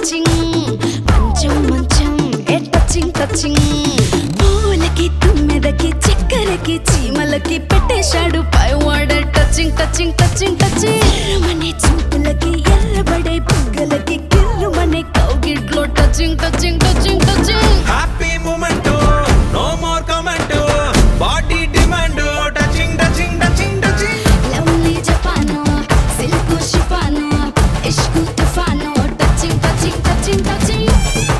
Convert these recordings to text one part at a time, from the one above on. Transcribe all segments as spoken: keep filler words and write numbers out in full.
touching మంచం మంచం ఏ touching touching పూలకి తుమ్మెదకి చక్కెరకి చీమలకి పెట్టేశాడు పైవాడ టచింగ్ టచింగ్ టచింగ్ టచింగ్ ఎర్రమనే చూపులకి ఎర్రబడే బుగ్గలకి కిర్రుమనే కౌగిట్లో touching touching touching touching happy moment no more comment body demand touching touching touching touching lovely Japan silk chiffon ఇష్కు తుఫాను టచింగ్ టచింగ్ టచింగ్ టచింగ్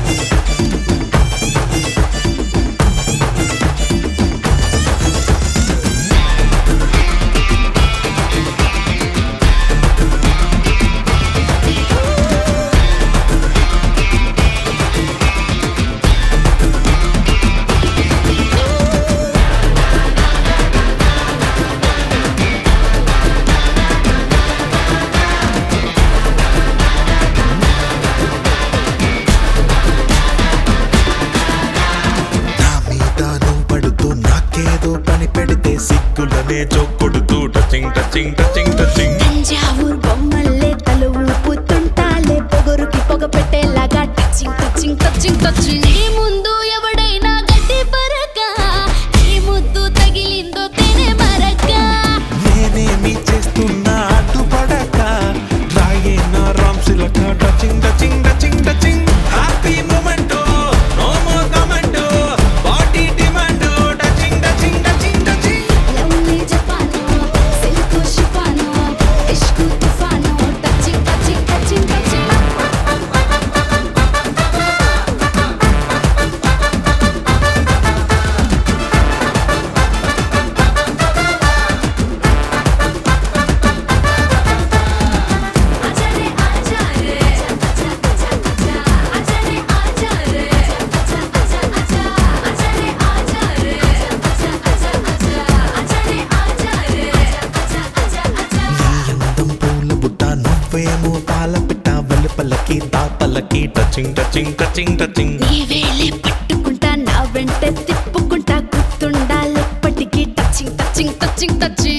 నా మీద నువ్వు పడుతూ నాకేదో పని పెడితే సిగ్గులనే చొప్పుడుతూ touching touching touching touching Thanjavur బొమ్మల్లే తల ఊపుతుంటాలే పొగరుకి పొగ పెట్టేలాగా టచింగ్ టచింగ్ టచింగ్ టచింగ్ నీ ముందు ఎవడైనా గడ్డి పరక నీ ముద్దు తగిలిందో తేనె మరక నేనేమి చేస్తున్నా అడ్డుపడక రాయేనా రామ్సిలక touching touching touching touching happy moment no more comment body demand touching touching touching touching lovely Japan silk chiffon ఇష్కు తుఫాను టచింగ్ టచింగ్ టచింగ్ టచింగ్ ఆజారే ఆజారే ఆజారే ఆజారే ఆజారే ఆజారే ఆజారే ఆజారే నీ అందం పూల బుట్ట నువ్వేమో పాల పిట్ట వెలుపలకి తాపలకి టచింగ్ టచింగ్ టచింగ్ టచింగ్ నీ వేలే పట్టుకుంటా నా వెంట తిప్పుకుంటా గుర్తుండాలెప్పటికీ టచింగ్ టచింగ్ టచింగ్ టచింగ్